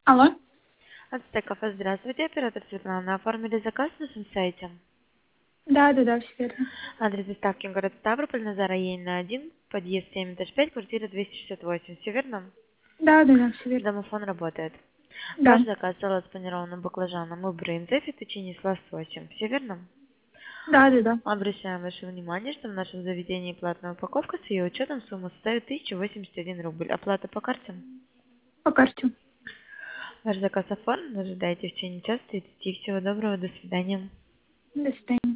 Алло? Ацтек кафе, здравствуйте, оператор Светлана. Оформили заказ на нашем сайте. Да, все верно. Адрес доставки город Ставрополь, Назара Ейна 1, подъезд 7, этаж 5, квартира 268. Все верно? Все верно. Домофон работает. Да, Ваш заказ салат с панированным баклажаном и брынзой и печенье с лососем. Все верно? да. Обращаем ваше внимание, что в нашем заведении платная упаковка с ее учетом сумма составит 1081 рубль. Оплата по карте. По карте. Ваш заказ оформлен. Ожидайте в течение часа 30. Всего доброго. До свидания. До свидания.